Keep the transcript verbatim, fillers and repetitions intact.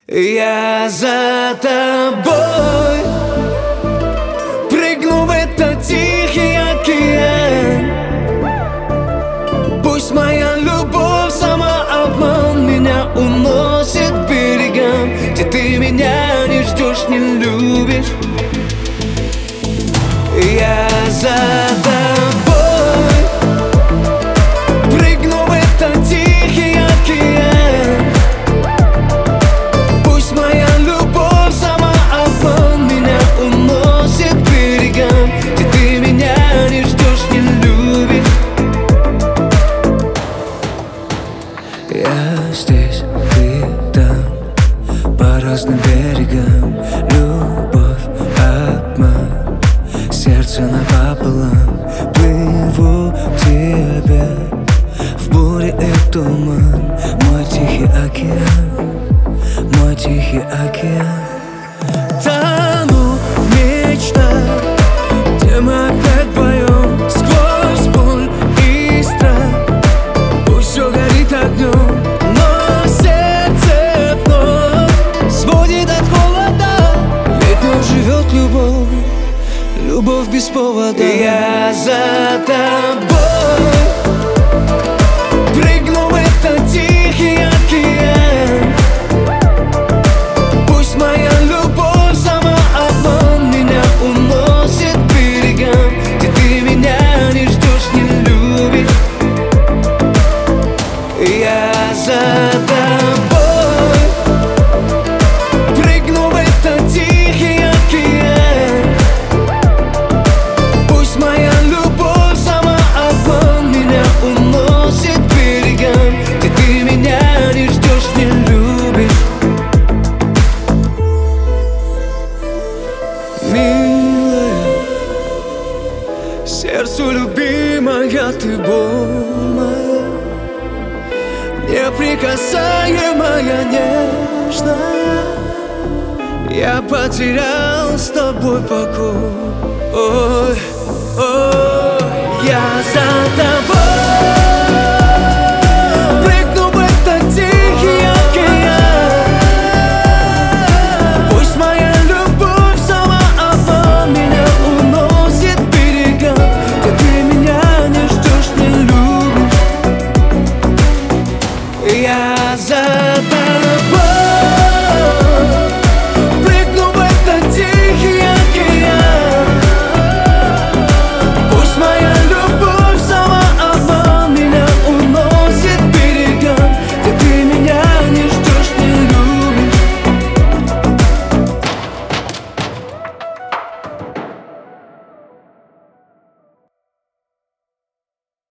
Я за тобой прыгну в этот тихий океан. Пусть моя любовь самообман меня уносит к берегам, где ты меня не ждешь, не любишь. Я за тобой прыгну в этот тихий океан. Пусть моя любовь самообман меня уносит к берегам, где ты меня не ждешь, не любишь. Я здесь, ты там, по разным берегам. Любовь, обман, сердце напополам. Плыву к тебе в буре и туман. Мой тихий океан, мой тихий океан. Тону в мечтах, где мы опять вдвоем, сквозь боль и страх. Пусть все горит огнем, но сердце вновь сводит от холода. Ведь в нем живет любовь, любовь без повода. Я за тобой прыгну в этот тихий океан. Пусть моя любовь самообман меня уносит к берегам, где ты меня не ждешь, не любишь. Я за тобой прыгну в этот тихий океан. Пусть моя любовь самообман меня уносит к берегам, где ты меня не ждешь, не любишь. Милая, сердцу любимая, ты боль моя, неприкасаемая, нежная. Я потерял с тобой покой. Ой, ой, я за тобой